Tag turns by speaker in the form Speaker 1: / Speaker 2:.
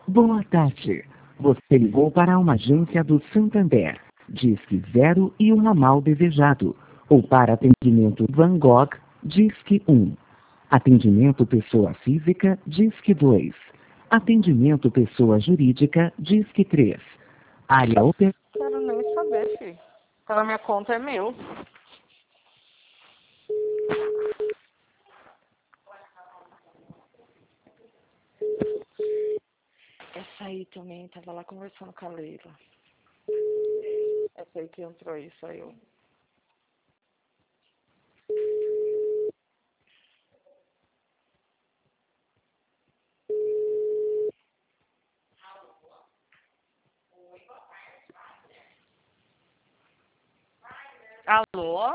Speaker 1: Boa tarde. Você ligou para uma agência do Santander. Disque 0 e o ramal desejado. Ou para atendimento Van Gogh, Disque 1. Atendimento pessoa física, Disque 2. Atendimento pessoa jurídica, Disque 3. Área operacional.
Speaker 2: Quero nem saber, filho. Tá na minha conta, é meu. Essa aí também, tava lá conversando com a Leila. Essa aí que entrou aí, saiu. Alô?